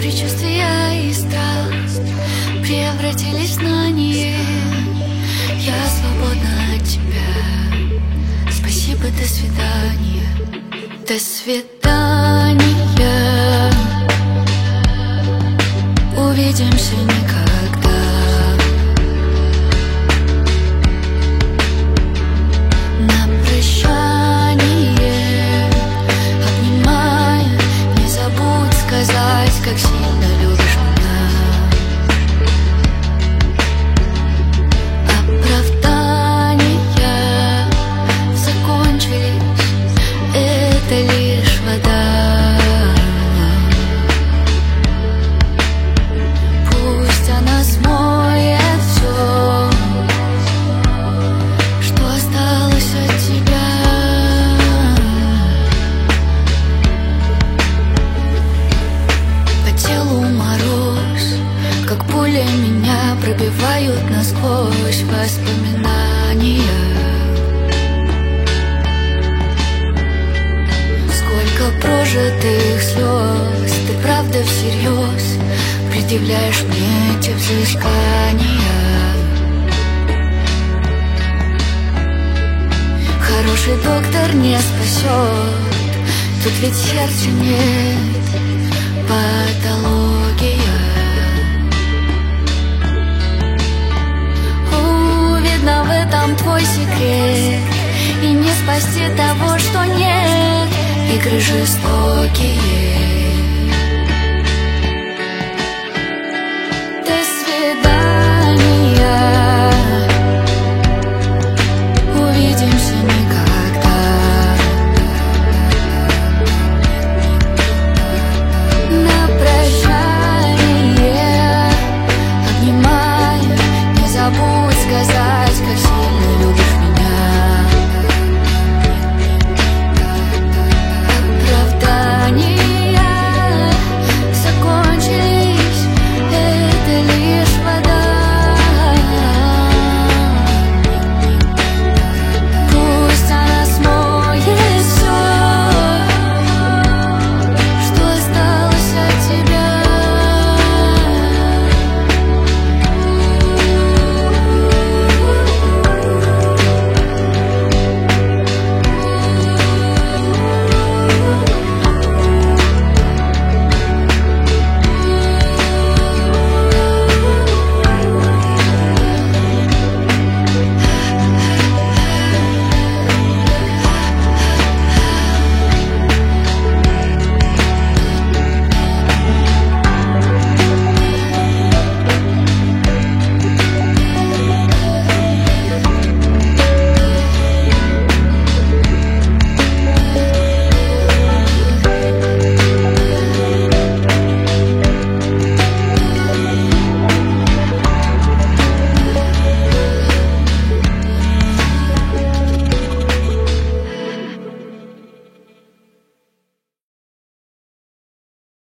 Предчувствия и страх превратились в знание. Я свободна от тебя. Спасибо, до свидания. До свидания. Увидимся никогда. На прощание, обнимая, не забудь сказать, как сильно любишь меня. Оправдания закончились, это лишь вода. Пусть она смоет все, что осталось от тебя. По телу мороз, как пули меня пробивают насквозь воспоминания. Сколько прожитых слез, ты правда всерьез предъявляешь мне эти взыскания. Хороший доктор не спасет, тут ведь сердца нет, патология. Видно в этом твой секрет, и не спасти того, что нет. Игры жестокие.